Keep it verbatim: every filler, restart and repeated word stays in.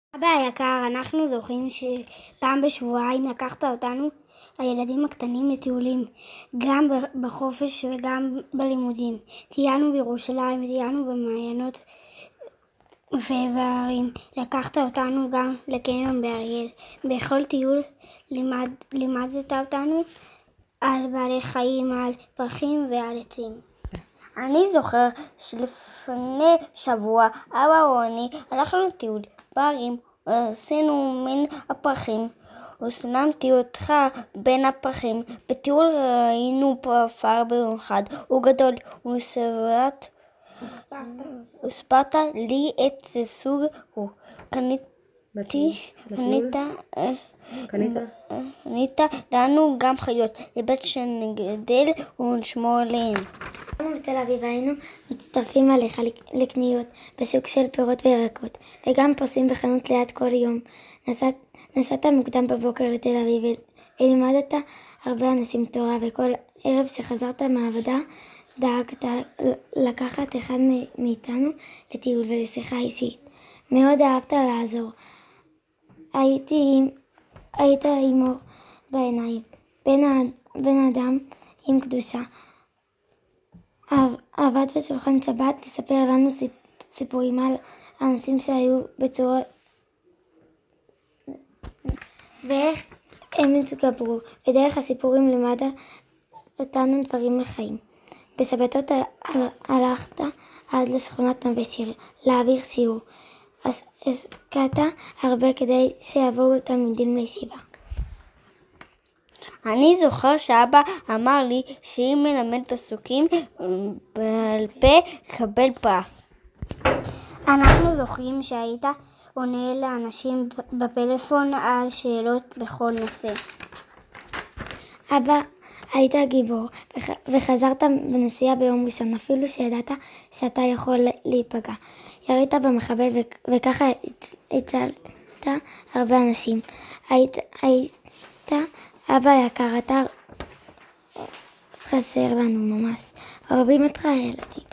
אבא היקר, אנחנו זוכרים שפעם בשבועיים לקחת אותנו, הילדים הקטנים, לטיולים, גם בחופש וגם בלימודים. טיילנו בירושלים, טיילנו במעיינות ובהרים. לקחת אותנו גם לקניון באריאל. בכל טיול לימד, לימדת אותנו על בעלי חיים, על פרחים ועל עצים. אני זוכר שלפני שבוע אבא ואני הלכנו לטיול בערים, עשינו מן הפרחים, וסנמתי אותך בין הפרחים. בטיול ראינו פרפר במיוחד, הוא גדול, וספרת וספרת לי את זה סוג הוא. קניתי, קנית, קנית לנו גם חיות, לבית שנגדל ונשמור עליהם. בתל אביב היינו מצטרפים עליך לקניות בשוק של פירות וירקות וגם פרסים בחנות ליד כל יום. נסעת, נסעת מוקדם בבוקר לתל אביב ולימדת הרבה אנשים תורה, וכל ערב שחזרת מהעבודה דאגת לקחת אחד מאיתנו לטיול ולשיחה אישית. מאוד אהבת לעזור. הייתי, היית עם אור בעיניים, בן, בן אדם עם קדושה. עבד בשולחן שבת לספר לנו סיפורים על אנשים שהיו בצורה ואיך הם התגברו, ודרך הסיפורים לימדת אותנו דברים לחיים. בשבתות הלכת עד לשכונת נווה שיר להעביר שיעור. השקעת הרבה כדי שיבואו תלמידים לישיבה. אני זוכר שאבא אמר לי שאם מלמד פסוקים בעל פה קבל פרס. אנחנו זוכרים שהיית עונה לאנשים בפלאפון על שאלות בכל נושא. אבא, היית גיבור וחזרת בנסיעה ביום ראשון, אפילו שידעת שאתה יכול להיפגע. ירית במחבל וככה הצלת הרבה אנשים. היית, היית אבא יקר, אתה חסר לנו ממש. אוהבים אותך ילדים.